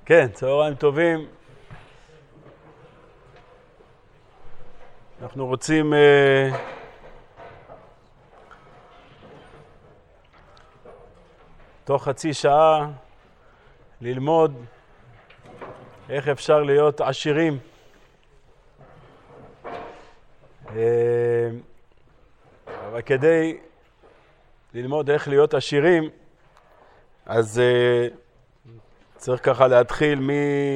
כן, צהריים טובים. אנחנו רוצים תוך חצי שעה ללמוד איך אפשר להיות עשירים. אבל כדי ללמוד איך להיות עשירים, אז צריך ככה להתחיל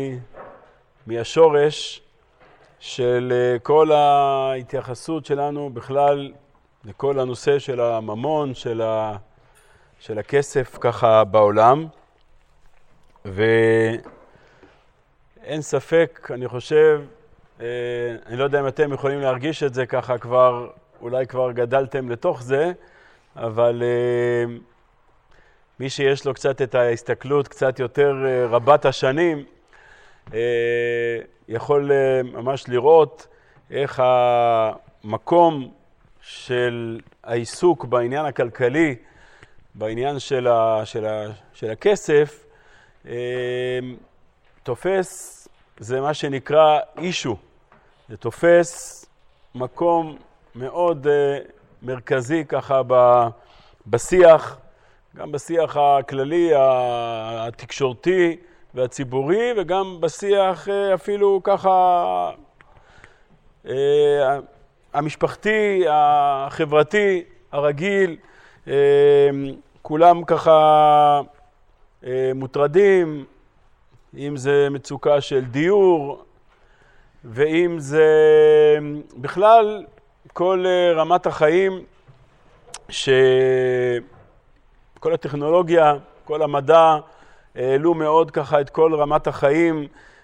מהשורש של כל ההתייחסות שלנו בכלל לכל הנושא של הממון, של הכסף ככה בעולם. ואין ספק, אני חושב, אני לא יודע אם אתם יכולים להרגיש את זה ככה כבר, אולי כבר גדלתם לתוך זה, אבל מי שיש לו קצת את ההסתכלות קצת יותר רבת השנים, יכול ממש לראות איך המקום של העיסוק בעניין הכלכלי, בעניין של הכסף, תופס, זה מה שנקרא אישו. זה תופס מקום מאוד מרכזי ככה בשיח, גם בשיח הכללי, התקשורתי והציבורי, וגם בשיח אפילו ככה המשפחתי, החברתי, הרגיל. כולם ככה מוטרדים, אם זה מצוקה של דיור, ואם זה בכלל כל רמת החיים, שכל הטכנולוגיה, כל המדע, העלו מאוד ככה את כל רמת החיים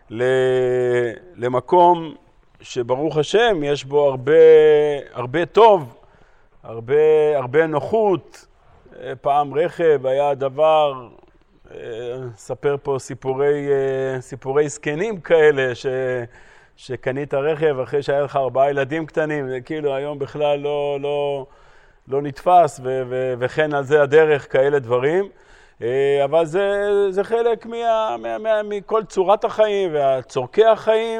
למקום שברוך השם יש בו הרבה טוב, הרבה נוחות. פעם רכב היה דבר, ספר פה סיפורי זקנים כאלה, שקנית רכב אחרי שהיה לך 4 ילדים קטנים, זה כאילו היום בכלל לא נתפס, וכן על זה הדרך, כאלה דברים. אבל זה חלק מכל צורת החיים והצורכי החיים,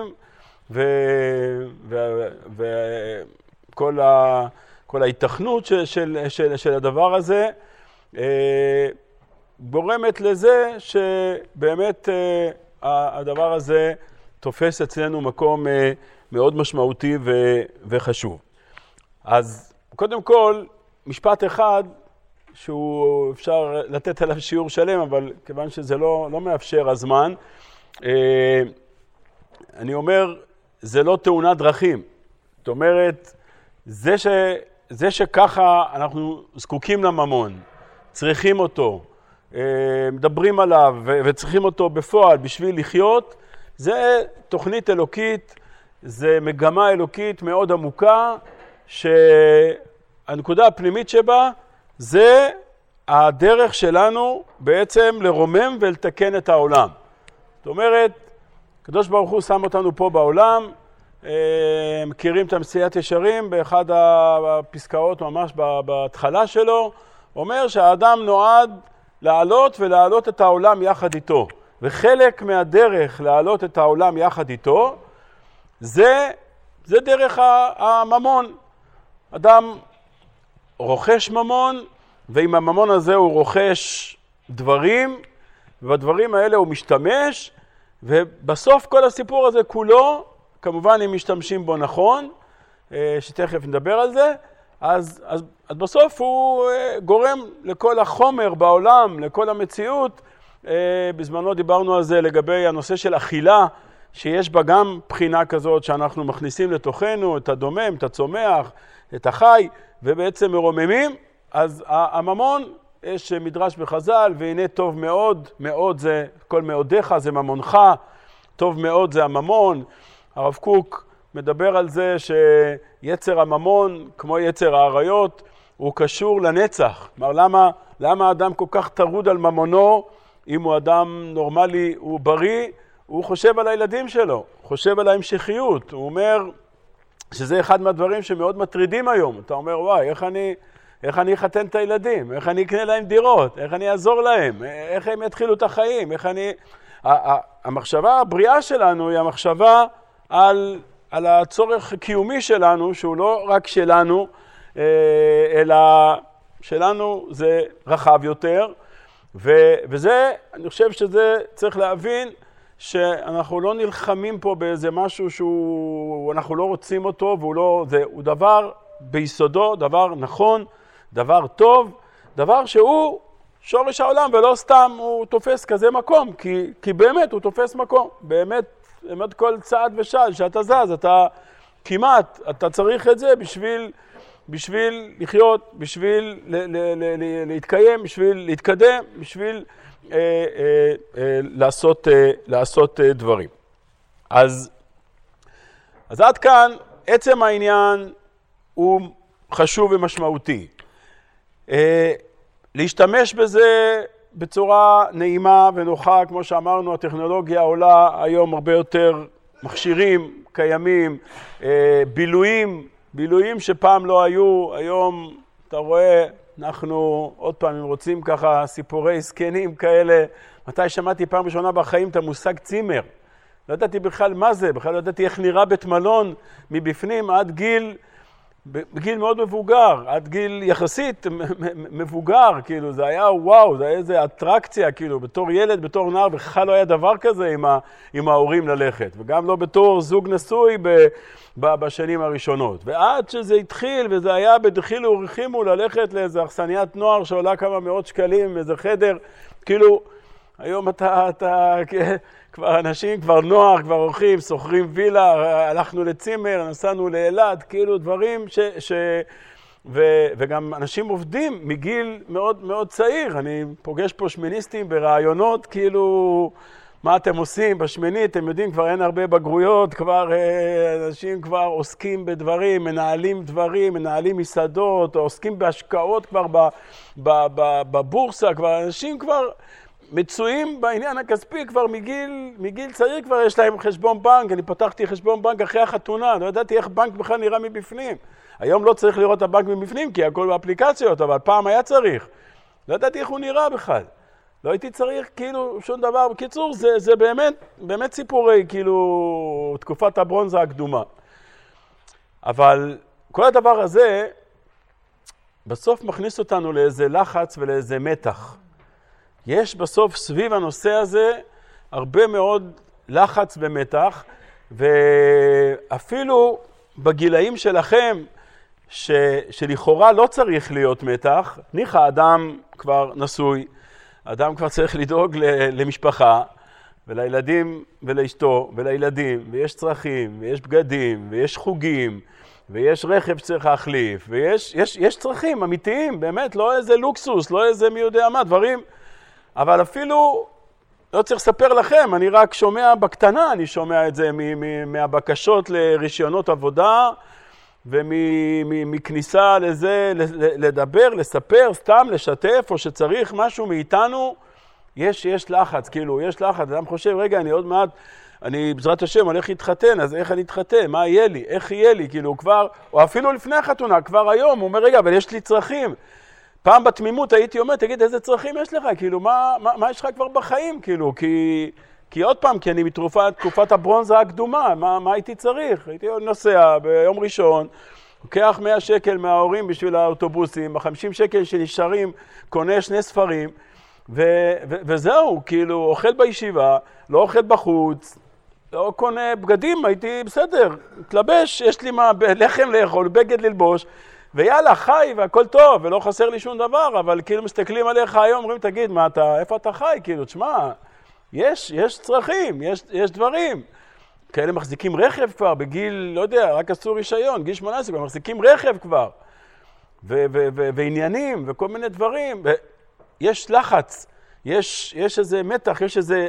וכל ההיתכנות של הדבר הזה גורמת לזה שבאמת הדבר הזה תופס אצלנו מקום מאוד משמעותי וחשוב. אז קודם כל, משפט אחד שהוא אפשר לתת עליו שיעור שלם, אבל כיוון שזה לא מאפשר הזמן, אני אומר, זה לא תאונת דרכים. זאת אומרת, זה שככה אנחנו זקוקים לממון, צריכים אותו, מדברים עליו וצריכים אותו בפועל בשביל לחיות, זה תוכנית אלוקית, זה מגמה אלוקית מאוד עמוקה, שהנקודה הפנימית שבה זה הדרך שלנו בעצם לרומם ולתקן את העולם. זאת אומרת, הקדוש ברוך הוא שם אותנו פה בעולם, מכירים את המסילת ישרים, באחד הפסקאות ממש בהתחלה שלו, אומר שהאדם נועד לעלות ולהעלות את העולם יחד איתו. וחלק מהדרך להעלות את העולם יחד איתו, זה דרך הממון. אדם רוכש ממון, ועם הממון הזה הוא רוכש דברים, ובדברים האלה הוא משתמש, ובסוף כל הסיפור הזה כולו, כמובן אם משתמשים בו נכון, שתכף נדבר על זה, אז בסוף הוא גורם לכל החומר בעולם, לכל המציאות. בזמנו דיברנו על זה לגבי הנושא של אכילה, שיש בה גם בחינה כזאת שאנחנו מכניסים לתוכנו את הדומם, את הצומח, את החי, ובעצם מרוממים. אז הממון, יש מדרש בחז"ל, והנה טוב מאוד, מאוד זה, כל מאודיך זה ממונך, טוב מאוד זה הממון. הרב קוק מדבר על זה שיצר הממון, כמו יצר האריות, הוא קשור לנצח. כלומר, למה האדם כל כך טרוד על ממונו? אם הוא אדם נורמלי, הוא בריא, הוא חושב על הילדים שלו, חושב על ההמשכיות. הוא אומר שזה אחד מהדברים שמאוד מטרידים היום. אתה אומר, וואי, איך אני אחתן את הילדים? איך אני אקנה להם דירות? איך אני אעזור להם? איך הם יתחילו את החיים? המחשבה הבריאה שלנו היא המחשבה על הצורך הקיומי שלנו, שהוא לא רק שלנו, אלא שלנו זה רחב יותר, וזה, אני חושב שזה צריך להבין, שאנחנו לא נלחמים פה באיזה משהו שאנחנו לא רוצים אותו, הוא דבר ביסודו, דבר נכון, דבר טוב, דבר שהוא שורש העולם, ולא סתם הוא תופס כזה מקום, כי באמת הוא תופס מקום, באמת כל צעד ושעל שאתה זז, אתה צריך את זה בשביל לחיות, בשביל להתקיים, בשביל להתקדם, בשביל לעשות דברים. אז עד כאן עצם העניין הוא חשוב ומשמעותי. להשתמש בזה בצורה נעימה ונוחה, כמו שאמרנו, הטכנולוגיה עולה היום הרבה יותר מכשירים קיימים, בילויים שפעם לא היו, היום אתה רואה, אנחנו עוד פעם, אם רוצים ככה סיפורי סקנים כאלה, מתי שמעתי פעם ראשונה בחיים את המושג צימר? לא ידעתי בכלל מה זה, בכלל לא ידעתי איך נראה בית מלון מבפנים עד בגיל מאוד מבוגר, עד גיל יחסית מבוגר, כאילו זה היה וואו, זה היה איזה אטרקציה, כאילו בתור ילד, בתור נער, בכלל לא היה דבר כזה עם ההורים ללכת, וגם לא בתור זוג נשוי בשנים הראשונות. ועד שזה התחיל, וזה היה בדחילו ורחימו ללכת לאיזו אכסניית נוער שעולה כמה מאות שקלים, איזה חדר, כאילו היום אתה כבר אנשים, כבר נוער, כבר הולכים, סוחרים וילה, הלכנו לצימר, נסענו לאילת, כאילו דברים וגם אנשים עובדים מגיל מאוד מאוד צעיר. אני פוגש פה שמיניסטים ברעיונות, כאילו, מה אתם עושים בשמינית? אתם יודעים, כבר אין הרבה בגרויות, כבר אנשים כבר עוסקים בדברים, מנהלים דברים, מנהלים מסעדות, עוסקים בהשקעות כבר בבורסה, כבר אנשים כבר מצויים בעניין הכספי, כבר מגיל צעיר כבר יש להם חשבון בנק. אני פתחתי חשבון בנק אחרי החתונה, לא ידעתי איך בנק בכלל נראה מבפנים. היום לא צריך לראות את הבנק מבפנים, כי הכל באפליקציות, אבל פעם היה צריך. לא ידעתי איך הוא נראה בכלל. לא הייתי צריך כאילו שום דבר. בקיצור, זה באמת סיפורי, כאילו, תקופת הברונזה הקדומה. אבל כל הדבר הזה, בסוף מכניס אותנו לאיזה לחץ ולאיזה מתח. יש בסוף סביב הנושא הזה הרבה מאוד לחץ ומתח, ואפילו בגילאים שלכם, שלכאורה לא צריך להיות מתח, ניחא אדם כבר נשוי, אדם כבר צריך לדאוג למשפחה, ולילדים ולאשתו ולילדים, ויש צרכים, ויש בגדים, ויש חוגים, ויש רכב שצריך להחליף, ויש צרכים אמיתיים, באמת, לא איזה לוקסוס, לא איזה מי יודע מה, דברים, אבל אפילו לא צריך לספר לכם, אני רק שומע בקטנה, אני שומע את זה מהבקשות לרישיונות עבודה, ומכניסה לזה, לדבר, לספר, סתם לשתף, או שצריך משהו מאיתנו, יש לחץ, כאילו, יש לחץ, אדם חושב, רגע, אני עוד מעט, אני בעזרת השם הולך להתחתן, אז איך אני אתחתן? מה יהיה לי? איך יהיה לי? כאילו, כבר, או אפילו לפני החתונה, כבר היום, הוא אומר, רגע, אבל יש לי צרכים. פעם בתמימות הייתי אומר, תגיד, איזה צרכים יש לך? כאילו, מה יש לך כבר בחיים? כאילו, כי עוד פעם, כי אני מתקופת הברונזה הקדומה, מה הייתי צריך? הייתי נוסע ביום ראשון, לוקח 100 שקל מההורים בשביל האוטובוסים, ב50 שקל שנשארים, קונה 2 ספרים, וזהו, כאילו, אוכל בישיבה, לא אוכל בחוץ, לא קונה בגדים, הייתי בסדר, מתלבש, יש לי לחם לאכול, בגד ללבוש, ויאללה, חי והכל טוב, ולא חסר לי שום דבר, אבל כאילו מסתכלים עליך היום, אומרים, תגיד, איפה אתה חי? כאילו, תשמע, יש צרכים, יש דברים. כאלה מחזיקים רכב כבר בגיל, לא יודע, רק עשו רישיון, גיל 18, מחזיקים רכב כבר, ועניינים, וכל מיני דברים. יש לחץ, יש איזה מתח, יש איזה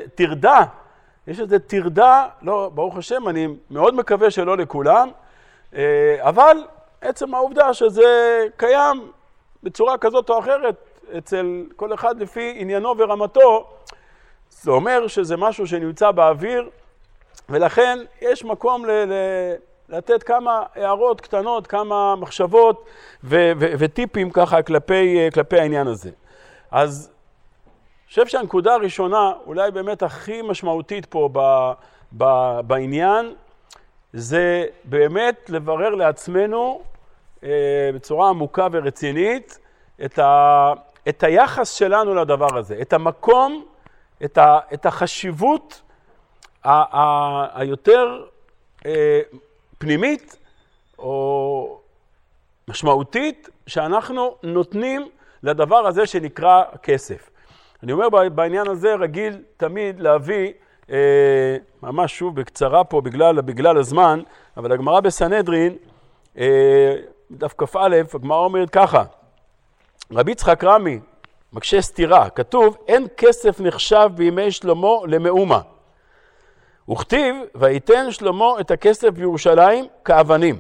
תרדה, לא, ברוך השם, אני מאוד מקווה שלא לכולם, אבל עצם העובדה שזה קיים בצורה כזאת או אחרת, אצל כל אחד לפי עניינו ורמתו, זה אומר שזה משהו שנמצא באוויר, ולכן יש מקום לתת כמה הערות קטנות, כמה מחשבות וטיפים ככה כלפי העניין הזה. אז חושב שהנקודה הראשונה, אולי באמת הכי משמעותית פה בעניין, זה באמת לברר לעצמנו בצורה עמוקה ורצינית את היחס שלנו לדבר הזה, את המקום, את החשיבות היותר פנימית או משמעותית שאנחנו נותנים לדבר הזה שנקרא כסף. אני אומר בעניין הזה רגיל תמיד להביא, ממש שוב בקצרה פה בגלל הזמן, אבל הגמרא בסנהדרין, דף כ"א, הגמרא אומרת ככה, רבי יצחק רמי מקשה סתירה, כתוב אין כסף נחשב בימי שלמה למאומה. וכתיב ויתן שלמה את הכסף בירושלים כאבנים.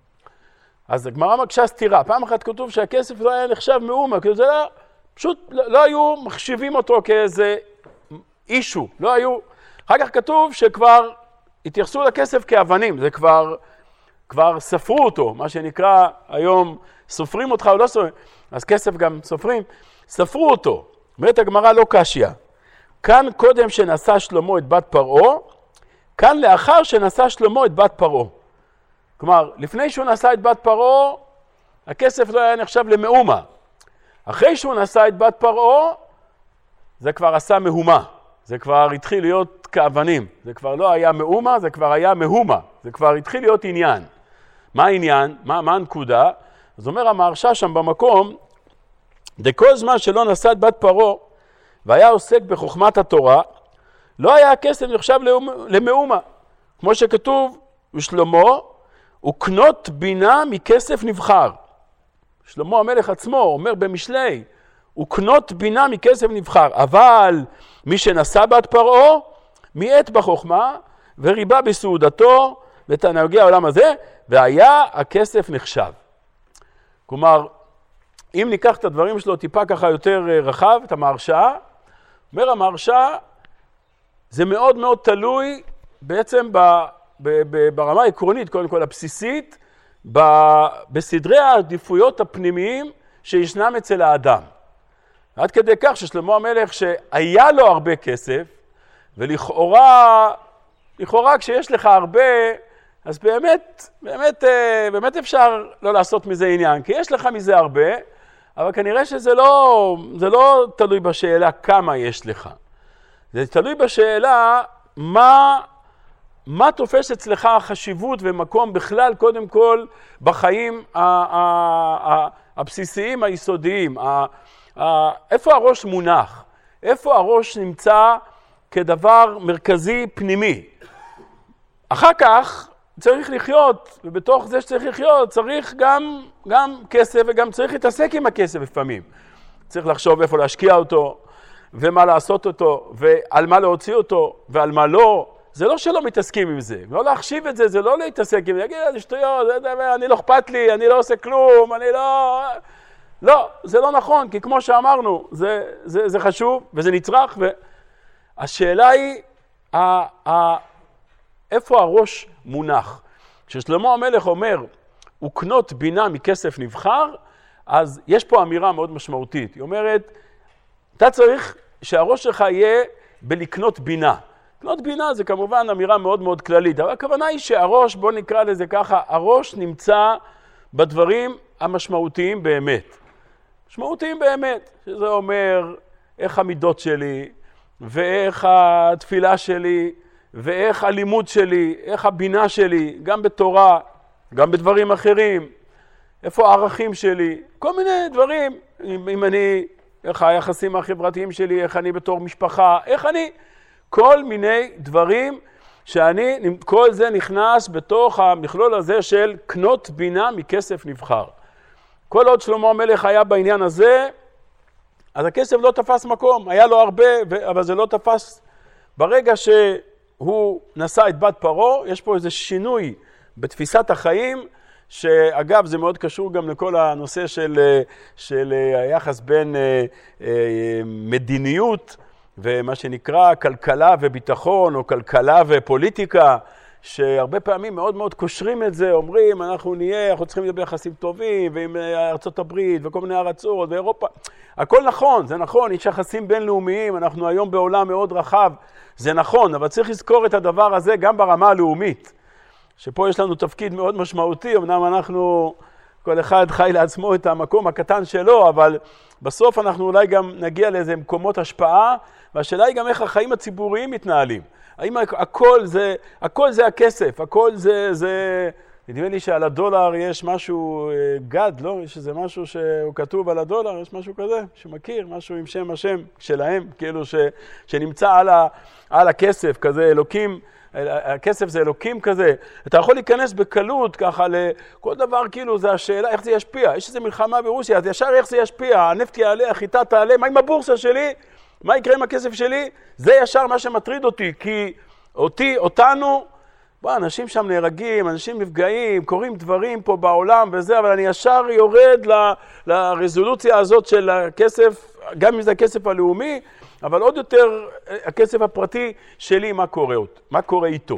אז הגמרא מקשה סתירה, פעם אחת כתוב שהכסף לא היה נחשב מאומה, כי זה פשוט לא היו מחשיבים אותו כאיזה אישו, לא היו. אחר כך כתוב שכבר התייחסו לכסף כאבנים, זה כבר ספרו אותו, מה שנקרא היום סופרים אותך או לא סופרים, אז כסף גם סופרים, ספרו אותו. אומרת הגמרא לא קשיא, כאן קודם שנשא שלמה את בת פרעה, כאן לאחר שנשא שלמה את בת פרעה. כלומר, לפני שהוא נשא את בת פרעה, הכסף לא היה נחשב למאומה. אחרי שהוא נשא את בת פרעה, זה כבר עשה מהומה. זה כבר התחיל להיות כאבנים. זה כבר לא היה מאומה, זה כבר היה מהומה. זה כבר התחיל להיות עניין. מה העניין? מה הנקודה? אז אומר המהרש"א שם במקום, דכל זמן שלא נשא את בת פרעה, והיה עוסק בחוכמת התורה, לא היה הכסף נחשב למאומה. כמו שכתוב, ושלמה, וקנות בינה מכסף נבחר. שלמה המלך עצמו אומר במשלי, וקנות בינה מכסף נבחר. אבל מי שנשא בת פרעה, מיעט בחוכמה, וריבה בסעודתו, ותענוגי העולם הזה, והיה הכסף נחשב. כלומר, אם ניקח את הדברים שלו טיפה ככה יותר רחב, את המהרש"א, אומר המהרש"א, זה מאוד מאוד תלוי בעצם ברמה העקרונית, קודם כל הבסיסית, בסדרי העדיפויות הפנימיים שישנם אצל האדם. עד כדי כך ששלמה המלך שהיה לו הרבה כסף, ולכאורה כשיש לך הרבה, אז באמת אפשר לא לעשות מזה עניין, כי יש לך מזה הרבה, אבל כנראה שזה לא תלוי בשאלה כמה יש לך. זה תלוי בשאלה מה תופס אצלך החשיבות ומקום בכלל, קודם כל, בחיים הבסיסיים, היסודיים. איפה הראש מונח? איפה הראש נמצא כדבר מרכזי פנימי? אחר כך צריך לחיות, ובתוך זה שצריך לחיות, צריך גם כסף וגם צריך להתעסק עם הכסף לפעמים. צריך לחשוב איפה להשקיע אותו, ומה לעשות אותו, ועל מה להוציא אותו, ועל מה לא. זה לא שלא מתעסקים עם זה. לא להחשיב את זה, זה לא להתעסק עם זה. להגיד, זה שטויות, אני לא אכפת לי, אני לא עושה כלום, אני לא... לא, זה לא נכון, כי כמו שאמרנו, זה חשוב וזה נצרך, והשאלה היא, איפה הראש מונח? כששלמה המלך אומר, וקנות בינה מכסף נבחר, אז יש פה אמירה מאוד משמעותית. היא אומרת, אתה צריך שהראש שלך יהיה בלקנות בינה. לקנות בינה זה כמובן אמירה מאוד מאוד כללית, אבל הכוונה היא שהראש, בוא נקרא לזה ככה, הראש נמצא בדברים המשמעותיים באמת. משמעותיים באמת, שזה אומר איך המידות שלי, ואיך התפילה שלי, ואיך הלימוד שלי, איך הבינה שלי, גם בתורה, גם בדברים אחרים, איפה הערכים שלי, כל מיני דברים, אם אני, איך היחסים החברתיים שלי, איך אני בתור משפחה, איך אני, כל מיני דברים כל זה נכנס בתוך המכלול הזה של קנות בינה מכסף נבחר. כל עוד שלמה המלך היה בעניין הזה, אז הכסף לא תפס מקום, היה לו הרבה, אבל זה לא תפס. ברגע שהוא נשא את בת פרעה, יש פה איזה שינוי בתפיסת החיים, שאגב זה מאוד קשור גם לכל הנושא של היחס בין מדיניות ומה שנקרא כלכלה וביטחון, או כלכלה ופוליטיקה, שהרבה פעמים מאוד מאוד קושרים את זה, אומרים אנחנו צריכים להיות ביחסים טובים, ועם ארצות הברית וכל מיני ארצות ואירופה. הכל נכון, זה נכון, יש יחסים בינלאומיים, אנחנו היום בעולם מאוד רחב, זה נכון, אבל צריך לזכור את הדבר הזה גם ברמה הלאומית, שפה יש לנו תפקיד מאוד משמעותי, אמנם אנחנו, כל אחד חי לעצמו את המקום הקטן שלו, אבל בסוף אנחנו אולי גם נגיע לאיזה מקומות השפעה, והשאלה היא גם איך החיים הציבוריים מתנהלים. האם הכל זה הכסף, הכל זה, נדמה לי שעל הדולר יש משהו גד, לא? יש איזה משהו שהוא כתוב על הדולר, יש משהו כזה שמכיר, משהו עם שם השם שלהם, כאילו שנמצא על הכסף, כזה אלוקים, הכסף זה אלוקים כזה. אתה יכול להיכנס בקלות ככה לכל דבר, כאילו זה השאלה איך זה ישפיע. יש איזו מלחמה ברוסיה, אז ישר איך זה ישפיע, הנפט יעלה, החיטה תעלה, מה עם הבורסה שלי? מה יקרה עם הכסף שלי? זה ישר מה שמטריד אותי, כי אותנו, אנשים שם נהרגים, אנשים נפגעים, קורים דברים פה בעולם וזה, אבל אני ישר יורד לרזולוציה הזאת של הכסף, גם אם זה הכסף הלאומי, אבל עוד יותר הכסף הפרטי שלי, מה קורה איתו.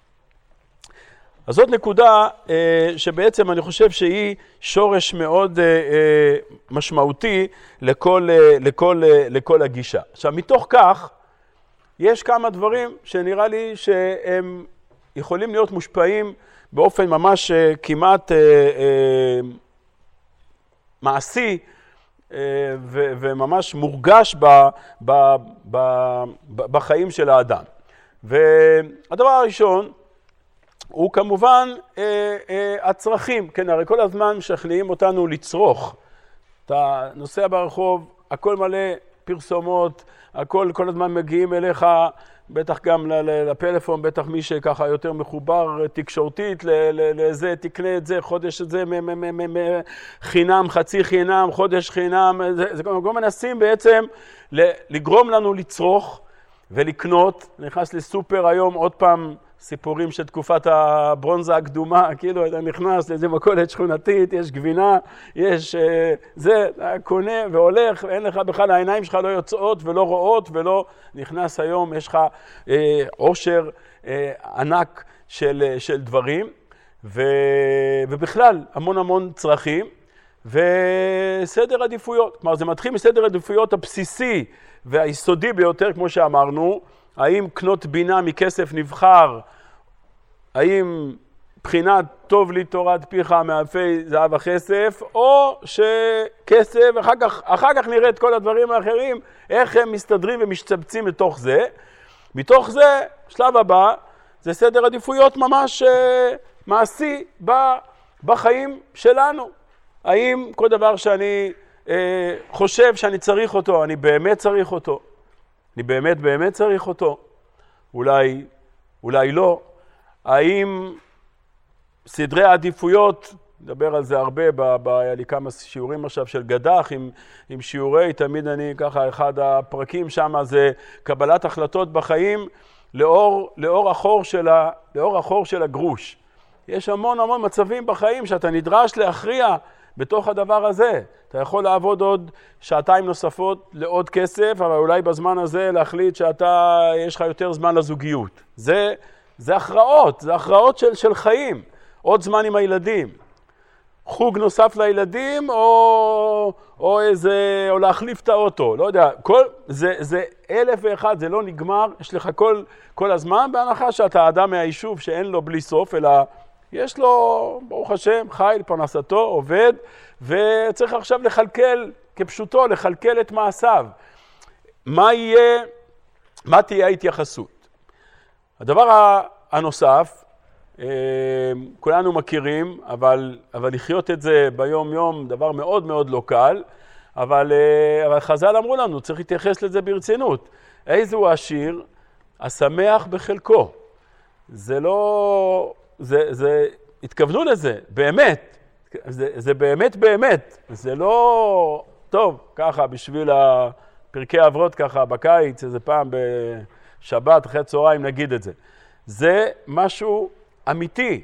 אז זאת נקודה שבעצם אני חושב שהיא שורש מאוד משמעותי לכל הגישה. עכשיו, מתוך כך, יש כמה דברים שנראה לי שהם יכולים להיות מושפעים באופן ממש כמעט מעשי וממש מורגש בחיים של האדם. והדבר הראשון הוא כמובן הצרכים. כן, הרי כל הזמן משכנעים אותנו לצרוך. אתה נוסע ברחוב, הכל מלא פרסומות, כל הזמן מגיעים אליך, בטח גם לפלאפון, בטח מי שככה יותר מחובר תקשורתית, לזה תקנה את זה, חודש את זה, חינם, חצי חינם, חודש חינם, זה גם מנסים בעצם לגרום לנו לצרוך ולקנות. נכנס לסופר היום, עוד פעם סיפורים של תקופת הברונזה הקדומה, כאילו אתה נכנס לאיזה מכולת שכונתית, יש גבינה, יש זה, קונה והולך, ואין לך בכלל, העיניים שלך לא יוצאות ולא רואות ולא נכנס היום, יש לך עושר ענק של דברים, ובכלל המון צרכים, וסדר עדיפויות. כלומר, זה מתחיל מסדר עדיפויות הבסיסי והיסודי ביותר, כמו שאמרנו, האם קנות בינה מכסף נבחר, האם בחינת טוב לי תורת פיך מאלפי זהב וכסף, או שכסף, אחר כך נראה את כל הדברים האחרים, איך הם מסתדרים ומשתבצים מתוך זה. מתוך זה, שלב הבא, זה סדר עדיפויות ממש מעשי בחיים שלנו. האם כל דבר שאני חושב שאני צריך אותו, אני באמת צריך אותו? אני באמת צריך אותו? אולי לא. האם סדרי העדיפויות, נדבר על זה הרבה, היה לי כמה שיעורים עכשיו של גדח עם שיעורי, תמיד אני ככה, אחד הפרקים שם זה קבלת החלטות בחיים לאור החור של הגרוש. יש המון מצבים בחיים שאתה נדרש להכריע בתוך הדבר הזה. אתה יכול לעבוד עוד שעתיים נוספות לעוד כסף, אבל אולי בזמן הזה להחליט יש לך יותר זמן לזוגיות. זה הכרעות של חיים. עוד זמן עם הילדים. חוג נוסף לילדים, או להחליף את האוטו. לא יודע, זה 1001, זה לא נגמר. יש לך כל הזמן, בהנחה שאתה אדם מהיישוב שאין לו בלי סוף, אלא יש לו, ברוך השם, חי לפרנסתו, עובד, וצריך עכשיו כפשוטו, לכלכל את מעשיו. מה תהיה ההתייחסות? הדבר הנוסף, כולנו מכירים, אבל לחיות את זה ביום יום, דבר מאוד מאוד לא קל, אבל חז"ל אמרו לנו, צריך להתייחס לזה ברצינות. איזהו העשיר? השמח בחלקו. זה לא... התכוונו לזה, באמת. זה באמת. זה לא טוב, ככה, בשביל פרקי אבות ככה בקיץ, איזה פעם בשבת, אחרי צהריים נגיד את זה. זה משהו אמיתי.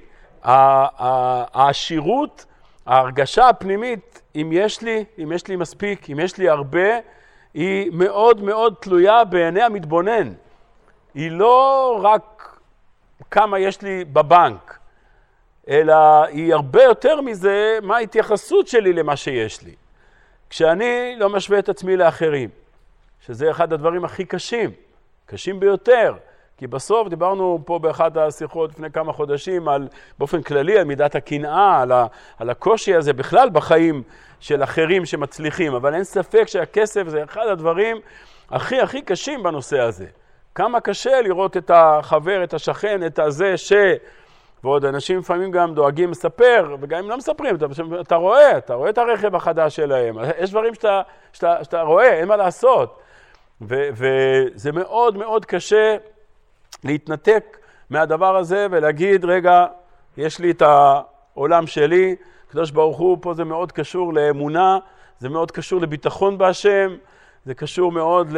העשירות, ההרגשה הפנימית, אם יש לי מספיק, אם יש לי הרבה, היא מאוד מאוד תלויה בעיני המתבונן. היא לא רק כמה יש לי בבנק, אלא היא הרבה יותר מזה מה ההתייחסות שלי למה שיש לי. כשאני לא משווה את עצמי לאחרים, שזה אחד הדברים הכי קשים ביותר, כי בסוף דיברנו פה באחת השיחות לפני כמה חודשים באופן כללי על מידת הקנאה, על הקושי הזה בכלל בחיים של אחרים שמצליחים, אבל אין ספק שהכסף זה אחד הדברים הכי קשים בנושא הזה. כמה קשה לראות את החבר, את השכן, את הזה ועוד אנשים לפעמים גם דואגים לספר, וגם אם לא מספרים, אתה רואה את הרכב החדש שלהם. יש דברים שאתה רואה, אין מה לעשות. וזה מאוד מאוד קשה להתנתק מהדבר הזה ולהגיד, רגע, יש לי את העולם שלי, הקדוש ברוך הוא, פה זה מאוד קשור לאמונה, זה מאוד קשור לביטחון בהשם, זה קשור מאוד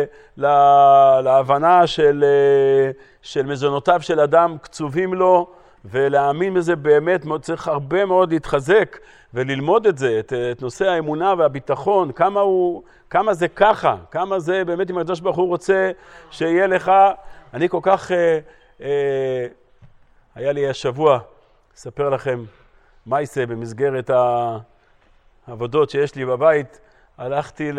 להבנה של מזונותיו של אדם קצובים לו, ולהאמין בזה באמת צריך הרבה מאוד להתחזק וללמוד את זה, את נושא האמונה והביטחון, כמה זה ככה, כמה זה באמת אם הקדוש ברוך הוא רוצה שיהיה לך. אני כל כך, היה לי השבוע, אספר לכם מה יעשה במסגרת העבודות שיש לי בבית, הלכתי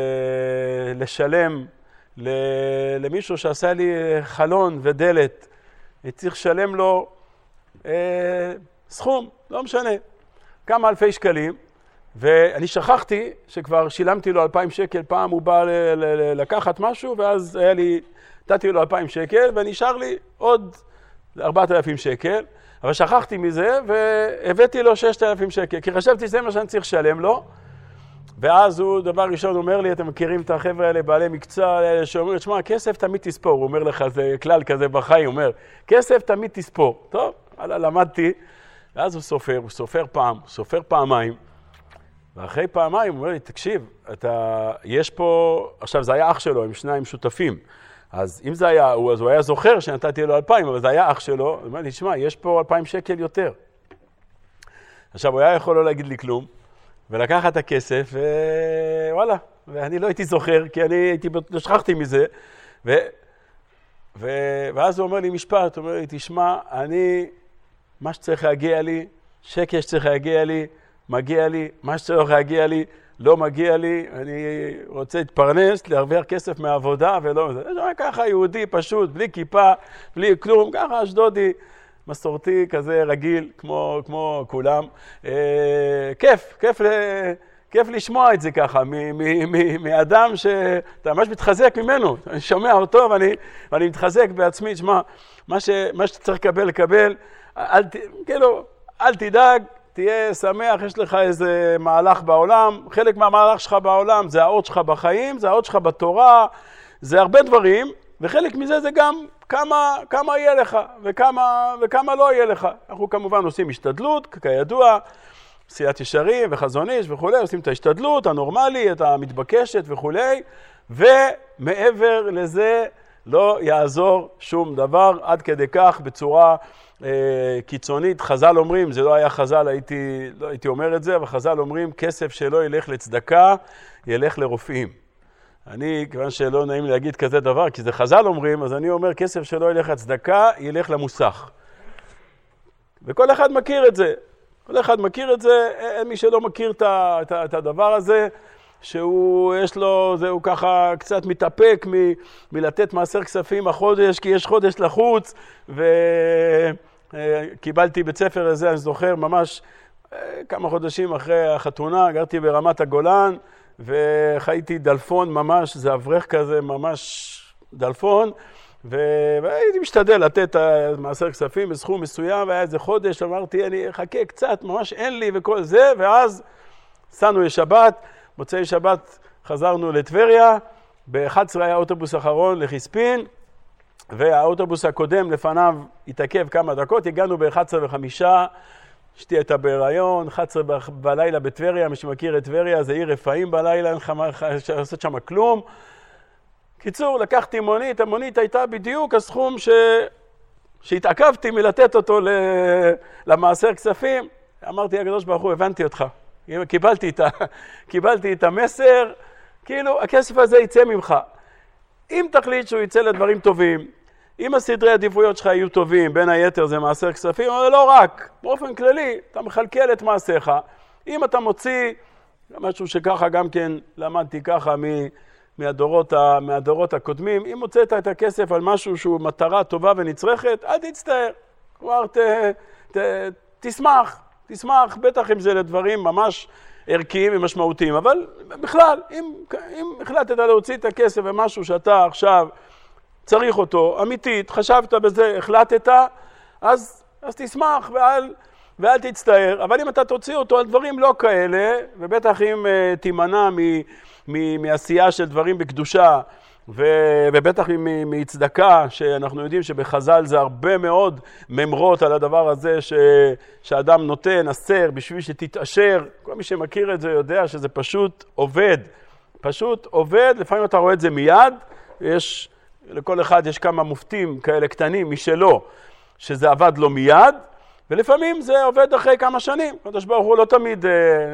לשלם למישהו שעשה לי חלון ודלת, צריך לשלם לו סכום, לא משנה, כמה אלפי שקלים, ואני שכבר שילמתי לו 2,000 שקל, פעם הוא בא לקחת משהו, ואז נתתי לו 2,000 שקל, ונשאר לי עוד 4,000 שקל, אבל שכחתי מזה, והבאתי לו 6,000 שקל, כי חשבתי שזה מה שאני צריך לשלם לו, ואז הוא דבר ראשון אומר לי, אתם מכירים את החבר'ה האלה, בעלי מקצוע, שאומרים, תשמע, כסף תמיד תספור, הוא אומר לך, זה כלל כזה בחיים, הוא אומר, כסף תמיד תספור. טוב, למדתי, ואז הוא סופר פעם, הוא סופר פעמיים, ואחרי פעמיים הוא אומר לי, תקשיב, יש פה, עכשיו זה היה אח שלו, הם שניים שותפים, אז אם זה היה הוא, אז הוא היה זוכר שנתתי לו 2,000, אבל זה היה אח שלו, הוא אומר לי, תשמע, יש פה 2,000 שקל יותר. עכשיו, הוא היה יכול לא להגיד לי כלום, ולקח את הכסף, ווואלה, ואני לא הייתי זוכר, כי אני שכחתי מזה, ואז הוא אומר לי משפט, הוא אומר לי, תשמע, מה שצריך להגיע לי, שקל שצריך להגיע לי, מגיע לי, מה שצריך להגיע לי, לא מגיע לי, אני רוצה להתפרנס, להרוויח כסף מהעבודה, ולא, זה ככה יהודי פשוט, בלי כיפה, בלי כלום, ככה אשדודי, מסורתי כזה רגיל, כמו כולם. כיף לשמוע את זה ככה, מאדם שאתה ממש מתחזק ממנו. אני שומע אותו ואני מתחזק בעצמי, תשמע, מה שאתה צריך לקבל, אל תדאג, תהיה שמח, יש לך איזה מהלך בעולם, חלק מהמהלך שלך בעולם זה האות שלך בחיים, זה האות שלך בתורה, זה הרבה דברים, וחלק מזה זה גם כמה יהיה לך וכמה לא יהיה לך. אנחנו כמובן עושים השתדלות, כידוע, עשיית ישרים וחזון איש וכו', עושים את ההשתדלות הנורמלית, המתבקשת וכו', ומעבר לזה לא יעזור שום דבר, עד כדי כך בצורה קיצונית. חז"ל אומרים, זה לא היה חז"ל, לא הייתי אומר את זה, אבל חז"ל אומרים, כסף שלא ילך לצדקה, ילך לרופאים. כיוון שלא נעים להגיד כזה דבר, כי זה חז"ל אומרים, אז אני אומר, כסף שלא ילך לצדקה, ילך למוסך. וכל אחד מכיר את זה. כל אחד מכיר את זה, אין מי שלא מכיר את הדבר הזה, שהוא יש לו, הוא ככה קצת מתאפק מלתת מעשר כספים החודש, כי יש חודש לחוץ, וקיבלתי בית ספר הזה, אני זוכר ממש כמה חודשים אחרי החתונה, גרתי ברמת הגולן, וחייתי דלפון ממש, זה אברך כזה ממש דלפון, והייתי משתדל לתת מעשר כספים בסכום מסוים, והיה איזה חודש, אמרתי, אני אחכה קצת, ממש אין לי וכל זה, ואז סענו לשבת, מוצאי שבת חזרנו לטבריה, ב-11 היה אוטובוס אחרון לחיספין, והאוטובוס הקודם לפניו התעכב כמה דקות, הגענו ב-11:05, אשתי הייתה בהיריון, 11 בלילה בטבריה, מי שמכיר את טבריה, זה עיר רפאים בלילה, אין לעשות שם כלום. קיצור, לקחתי מונית, המונית הייתה בדיוק הסכום שהתעכבתי מלתת אותו למעשר כספים. אמרתי, הקדוש ברוך הוא, הבנתי אותך. קיבלתי את המסר, כאילו הכסף הזה יצא ממך. אם תחליט שהוא יצא לדברים טובים, אם הסדרי עדיפויות שלך יהיו טובים, בין היתר זה מעשר כספים, אבל לא רק, באופן כללי, אתה מחלקל את מעשיך. אם אתה מוציא, משהו שככה גם כן למדתי ככה מהדורות הקודמים, אם מוצאת את הכסף על משהו שהוא מטרה טובה ונצרכת, אל תצטער. כלומר, תשמח, בטח אם זה לדברים ממש ערכיים ומשמעותיים, אבל בכלל, אם החלטת להוציא את הכסף ומשהו שאתה עכשיו צריך אותו, אמיתית, חשבת בזה, החלטת, אז תשמח ואל תצטער. אבל אם אתה תוציא אותו על דברים לא כאלה, ובטח אם תימנע מעשייה של דברים בקדושה, ובטח מצדקה, שאנחנו יודעים שבחז"ל זה הרבה מאוד ממרות על הדבר הזה שאדם נותן, עשר, בשביל שתתעשר. כל מי שמכיר את זה יודע שזה פשוט עובד, לפעמים אתה רואה את זה מיד, לכל אחד יש כמה מופתים כאלה קטנים משלו, שזה עבד לו מיד, ולפעמים זה עובד אחרי כמה שנים. הקדוש ברוך הוא לא תמיד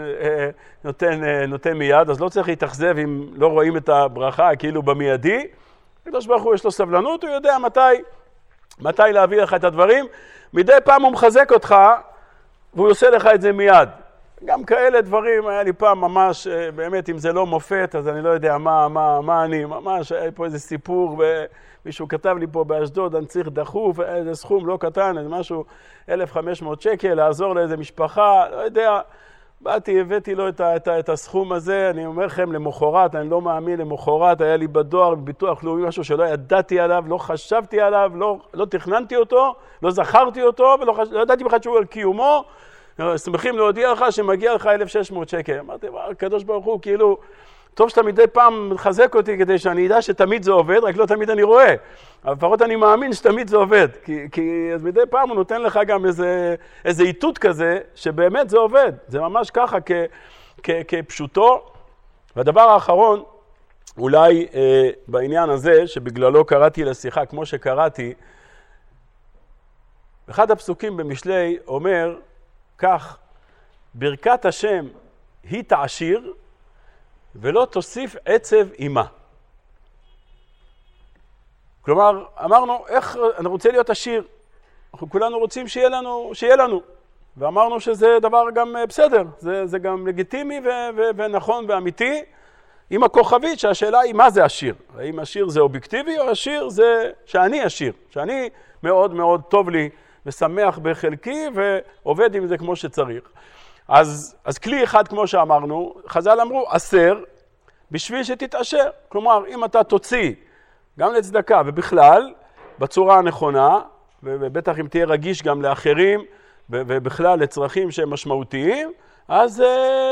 נותן מיד, אז לא צריך להתאכזב אם לא רואים את הברכה כאילו במיידי. הקדוש ברוך הוא יש לו סבלנות, הוא יודע מתי להביא לך את הדברים. מדי פעם הוא מחזק אותך, והוא עושה לך את זה מיד. גם כאלה דברים, היה לי פעם ממש, באמת אם זה לא מופת, אז אני לא יודע מה אני, ממש היה פה איזה סיפור, מישהו כתב לי פה באשדוד, אני צריך דחוף, איזה סכום לא קטן, איזה משהו 1,500 שקל, לעזור לאיזה משפחה, לא יודע, באתי, הבאתי לו את הסכום הזה, אני אומר לכם למחרת, אני לא מאמין, למחרת היה לי בדואר, בביטוח לאומי, משהו שלא ידעתי עליו, לא חשבתי עליו, לא תכננתי אותו, לא זכרתי אותו, ולא ידעתי בכלל שהוא על קיומו, שמחים להודיע לך שמגיע לך 1,600 שקל. אמרתי, הקדוש ברוך הוא, כאילו, טוב שאתה מדי פעם מחזק אותי כדי שאני ידע שתמיד זה עובד, רק לא תמיד אני רואה. אבל לפחות אני מאמין שתמיד זה עובד. כי אז מדי פעם הוא נותן לך גם איזה איתות כזה, שבאמת זה עובד. זה ממש ככה כפשוטו. והדבר האחרון, אולי בעניין הזה, שבגללו קראתי לשיחה כמו שקראתי, אחד הפסוקים במשלי אומר כך, ברכת השם היא תעשיר, ולא תוסיף עצב עימה. כלומר, אמרנו, איך אני רוצה להיות עשיר? אנחנו כולנו רוצים שיהיה לנו. ואמרנו שזה דבר גם בסדר, זה גם לגיטימי ונכון ואמיתי, עם הכוכבית שהשאלה היא מה זה עשיר. האם עשיר זה אובייקטיבי או עשיר זה שאני עשיר, שאני מאוד מאוד טוב לי ושמח בחלקי ועובד עם זה כמו שצריך. אז כלי אחד כמו שאמרנו, חז"ל אמרו, עשר בשביל שתתעשר. כלומר, אם אתה תוציא גם לצדקה ובכלל, בצורה הנכונה, ובטח אם תהיה רגיש גם לאחרים, ובכלל לצרכים שהם משמעותיים, אז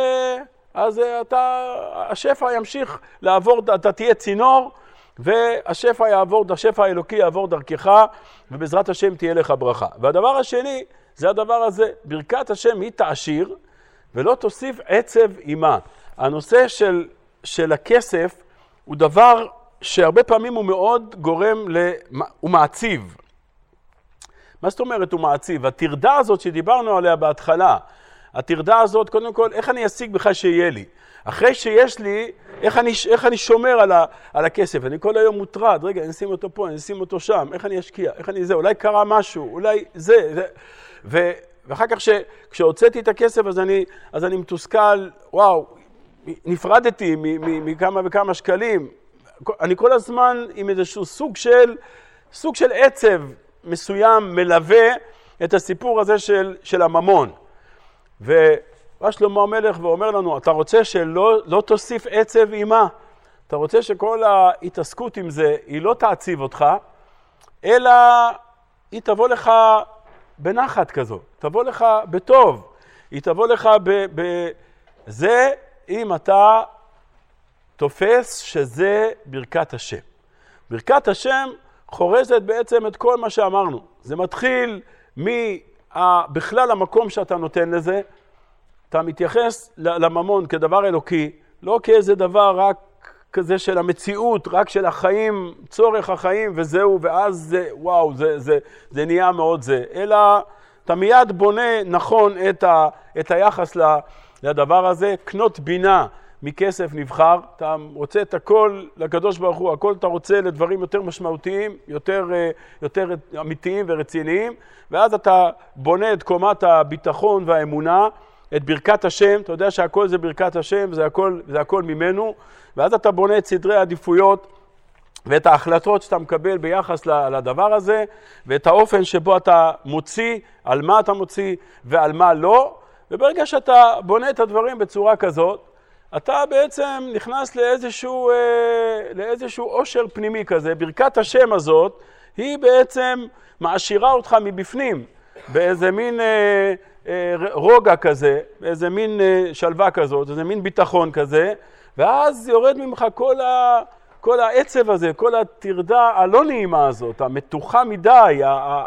השפע ימשיך לעבור, אתה תהיה צינור, והשפע האלוקי יעבור דרכך, ובעזרת השם תהיה לך ברכה. והדבר השני, זה הדבר הזה, ברכת השם היא תעשיר, ולא תוסיף עצב עימה. הנושא של הכסף הוא דבר שהרבה פעמים הוא מאוד גורם, הוא מעציב. מה זאת אומרת הוא מעציב? התרדה הזאת שדיברנו עליה בהתחלה, התרדה הזאת, קודם כל, איך אני אשיג בכלל שיהיה לי? אחרי שיש לי, איך אני שומר על הכסף? אני כל היום מוטרד, רגע, אני אשים אותו פה, אני אשים אותו שם, איך אני אשקיע? איך אני זה? אולי קרה משהו, אולי זה. ואחר כך כשהוצאתי את הכסף, אז אני מתוסכל, וואו, נפרדתי מכמה וכמה שקלים. אני כל הזמן עם איזשהו סוג של עצב מסוים מלווה את הסיפור הזה של הממון. ובא שלמה המלך ואומר לנו, אתה רוצה שלא תוסיף עצב עימה? אתה רוצה שכל ההתעסקות עם זה, היא לא תעציב אותך, אלא היא תבוא לך בנחת כזו, תבוא לך בטוב, היא תבוא לך זה אם אתה תופס שזה ברכת השם. ברכת השם חורזת בעצם את כל מה שאמרנו. זה מתחיל בכלל המקום שאתה נותן לזה, אתה מתייחס לממון כדבר אלוקי, לא כאיזה דבר רק כזה של המציאות, רק של החיים, צורך החיים וזהו, ואז זה, וואו, זה נהיה מאוד זה. אלא אתה מיד בונה נכון את היחס לדבר הזה, קנות בינה מכסף נבחר, אתה רוצה את הכל לקדוש ברוך הוא, הכל אתה רוצה לדברים יותר משמעותיים, יותר אמיתיים ורציניים, ואז אתה בונה את קומת הביטחון והאמונה, את ברכת השם, אתה יודע שהכל זה ברכת השם, זה הכל ממנו, ואז אתה בונה את סדרי העדיפויות, ואת ההחלטות שאתה מקבל ביחס לדבר הזה, ואת האופן שבו אתה מוציא, על מה אתה מוציא ועל מה לא, וברגע שאתה בונה את הדברים בצורה כזאת, אתה בעצם נכנס לאיזשהו עושר פנימי כזה. ברכת השם הזאת היא בעצם מעשירה אותך מבפנים, באיזה מין רוגע כזה, באיזה מין שלווה כזאת, איזה מין ביטחון כזה, ואז יורד ממך כל העצב הזה, כל התרדה הלא נעימה הזאת, המתוחה מדי,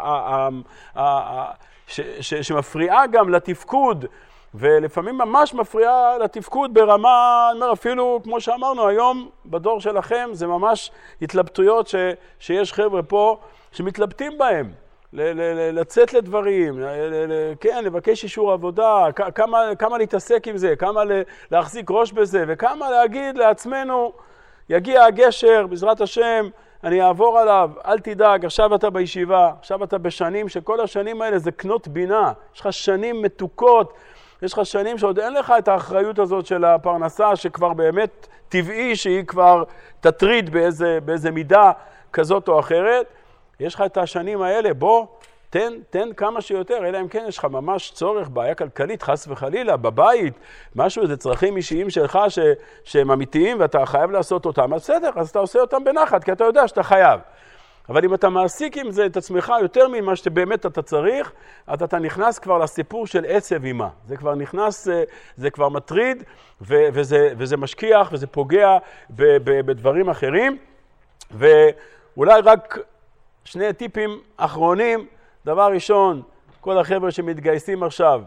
שמפריעה גם לתפקוד, ולפעמים ממש מפריעה לתפקוד ברמה, אני אומר, אפילו כמו שאמרנו היום בדור שלכם, זה ממש התלבטויות שיש חבר'ה פה שמתלבטים בהם, לצאת לדברים, כן, לבקש אישור עבודה, כמה להתעסק עם זה, כמה להחזיק ראש בזה, וכמה להגיד לעצמנו, יגיע הגשר, בעזרת השם, אני אעבור עליו, אל תדאג, עכשיו אתה בישיבה, עכשיו אתה בשנים, שכל השנים האלה זה קנות בינה, יש לך שנים מתוקות, יש לך שנים שעוד אין לך את האחריות הזאת של הפרנסה, שכבר באמת טבעי שהיא כבר תטריד באיזה מידה כזאת או אחרת. יש לך את השנים האלה, בוא, תן כמה שיותר, אלא אם כן יש לך ממש צורך, בעיה כלכלית, חס וחלילה, בבית, משהו, זה צרכים אישיים שלך שהם אמיתיים ואתה חייב לעשות אותם, אז בסדר, אז אתה עושה אותם בנחת, כי אתה יודע שאתה חייב. אבל אם אתה מעסיק עם זה את עצמך יותר ממה שבאמת אתה צריך, אז אתה נכנס כבר לסיפור של עצב אימה. זה כבר נכנס, זה כבר מטריד, וזה משכיח, וזה פוגע בדברים אחרים. ואולי רק שני טיפים אחרונים. דבר ראשון, כל החבר'ה שמתגייסים עכשיו,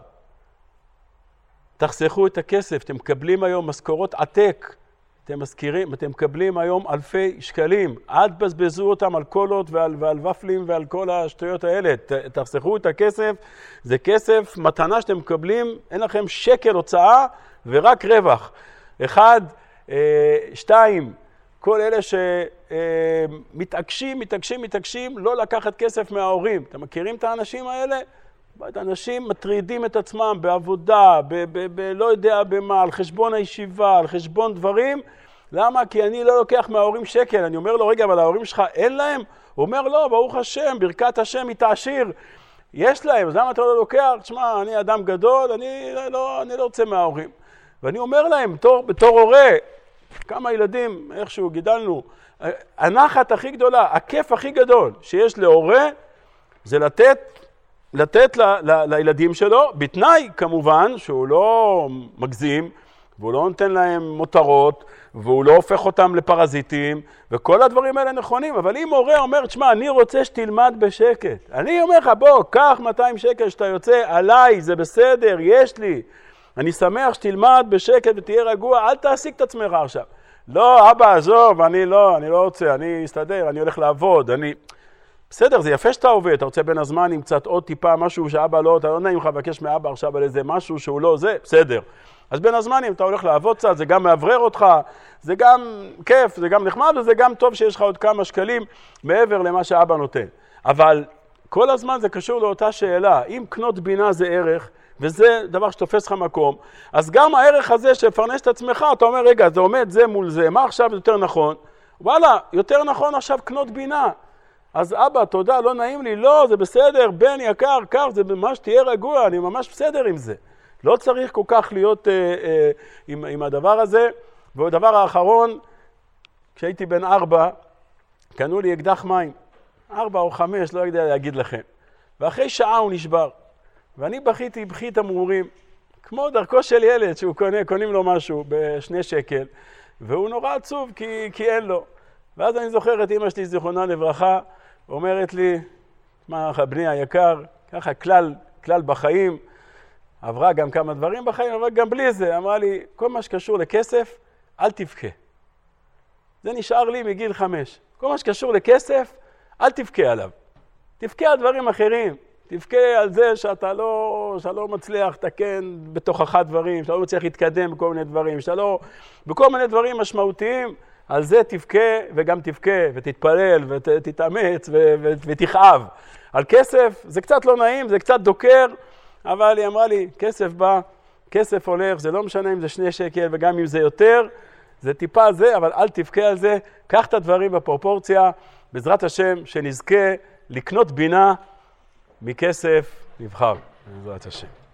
תחסכו את הכסף, אתם מקבלים היום משכורות עתק, אתם מקבלים היום אלפי שקלים, אל תבזבזו אותם על קולות ועל ופלים ועל כל השטויות האלה, תחסכו את הכסף, זה כסף, מתנה שאתם מקבלים, אין לכם שקל הוצאה ורק רווח. 1, 2, כל אלה שמתעקשים לא לקחת כסף מההורים. אתם מכירים את האנשים האלה? אנשים מטרידים את עצמם בעבודה, לא יודע במה, על חשבון הישיבה, על חשבון דברים. למה? כי אני לא לוקח מההורים שקל. אני אומר לו, רגע, אבל ההורים שלך אין להם? הוא אומר, לא, ברוך השם, ברכת השם היא תעשיר. יש להם, אז למה אתה לא לוקח? תשמע, אני אדם גדול, אני לא רוצה מההורים. ואני אומר להם, בתור הורה, כמה ילדים, איכשהו גידלנו, הנחת הכי גדולה, הכיף הכי גדול שיש להורה, זה לתת לילדים שלו, בתנאי כמובן שהוא לא מגזים, והוא לא נותן להם מותרות, והוא לא הופך אותם לפרזיטים, וכל הדברים האלה נכונים. אבל אם הורה אומר, תשמע, אני רוצה שתלמד בשקט. אני אומר לך, בוא, קח 200 שקל שאתה יוצא, עליי, זה בסדר, יש לי. אני שמח שתלמד בשקט ותהיה רגוע, אל תעסיק את עצמך עכשיו. לא, אבא, עזוב, אני לא רוצה, אני אסתדר, אני הולך לעבוד, בסדר, זה יפה שאתה עובד, אתה רוצה בין הזמן עם קצת עוד טיפה, משהו שאבא לא, אתה לא נעים לך לבקש מאבא עכשיו על איזה משהו שהוא לא זה, בסדר. אז בין הזמנים אתה הולך לעבוד קצת, זה גם מעברר אותך, זה גם כיף, זה גם נחמד, וזה גם טוב שיש לך עוד כמה שקלים מעבר למה שאבא נותן. אבל כל הזמן זה קשור לאותה שאלה, אם קנות בינה זה ערך, וזה דבר שתופס לך מקום, אז גם הערך הזה שפרנס את עצמך, אתה אומר, רגע, זה עומד זה מול זה, מה עכשיו יותר נכון? וואלה, יותר נכון עכשיו קנות בינה. אז אבא, תודה, לא נעים לי, לא, זה בסדר, בן יקר, קר, זה ממש תהיה רגוע, אני ממש בסדר עם זה. לא צריך כל כך להיות עם הדבר הזה. והדבר האחרון, כשהייתי בן 4, קנו לי אקדח מים, 4 או 5, לא יודע להגיד לכם. ואחרי שעה הוא נשבר. ואני בכי תמרורים, כמו דרכו של ילד שהוא קונים לו משהו ב2 שקל, והוא נורא עצוב כי אין לו. ואז אני זוכר את אמא שלי, זיכרונה לברכה, אומרת לי, מה בני היקר, ככה כלל בחיים, עברה גם כמה דברים בחיים, אבל גם בלי זה, אמרה לי, כל מה שקשור לכסף, אל תבכה. זה נשאר לי מגיל 5. כל מה שקשור לכסף, אל תבכה עליו. תבכה על דברים אחרים. תבכה על זה שאתה לא מצליח לתקן בתוכך דברים, שאתה לא מצליח להתקדם בכל מיני דברים, בכל מיני דברים משמעותיים, על זה תבכה וגם תבכה ותתפלל ותתאמץ ותכאב. על כסף זה קצת לא נעים, זה קצת דוקר, אבל היא אמרה לי, כסף בא, כסף הולך, זה לא משנה אם זה 2 שקל וגם אם זה יותר, זה טיפה זה, אבל אל תבכה על זה, קח את הדברים בפרופורציה, בעזרת השם שנזכה לקנות בינה מכסף נבחר, בעזרת השם.